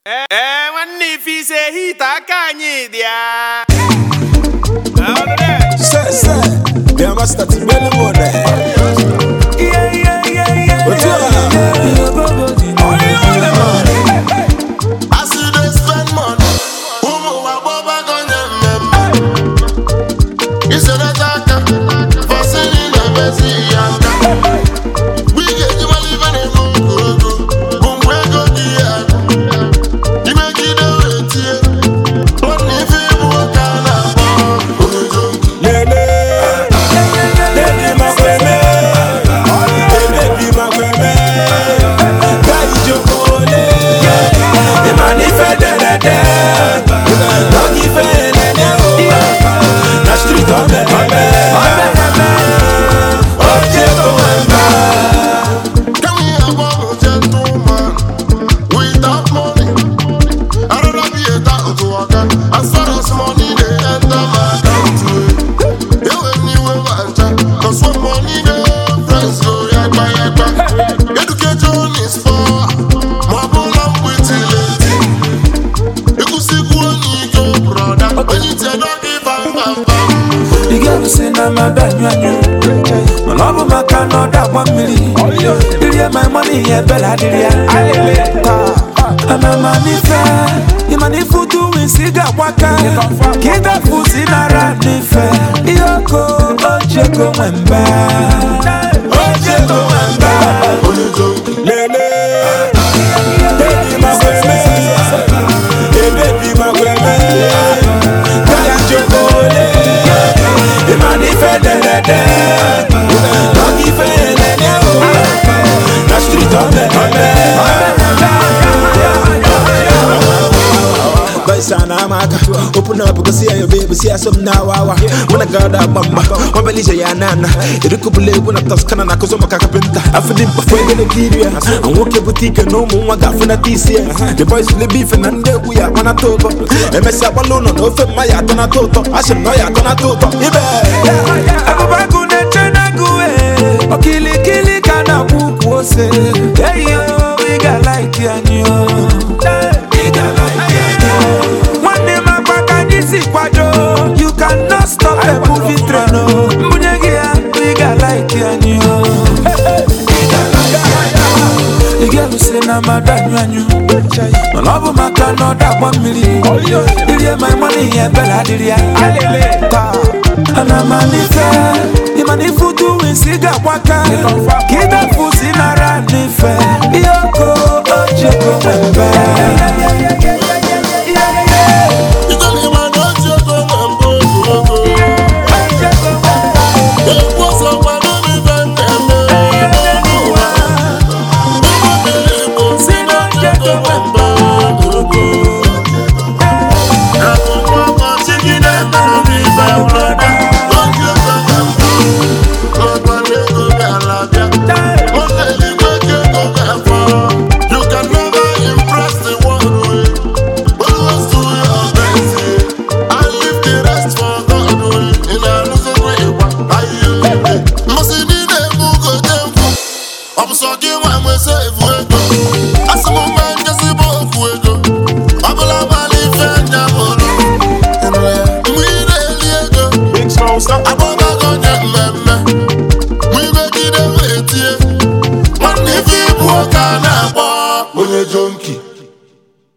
When if he say he takanye dia. Say, they must start to build more there. I see they spend money. You said that for singing the best. We get you living in Mungu. Mungu dia. You make it a way. But if you walk out, as far as money they enter my account. You anywhere want cause when money go, friends go yakba. Education is for my problem with it. You could see one go brother, when you tell don't give bam. The girl say na my bad man. My love my Canada 1 million. Did you my money yeah bella did ya? I'm a money fair. You money for doing cigar waka. Get that food in a running fair. Yoko, Ojeko Wemba. Ojeko Wemba. Lele, baby my baby my Kaya chokole, the money fair de. Don't give a street on the Sana maka open up go see your baby see some now when I got that mama one belly ya nana irukubule when I Toscana na kozo maka kapenta afidi before the Nigeria and walk your boutique no more gafuna this year the boys will be beef and we are on a topo emesa balloon no fe maya tona toto ashe no ya tona toto ibe abaku ne chena guwe okili kana buku ose hey yo we got like you you cannot stop a movie train. We got like you. The girl who say na madam you. My love my Canada 1 million. Did you my money yeah bella did ya? And I'm money fair. The money for doing cigar waka. Get that food in a running fair. Yoko, Ojeko Wemba.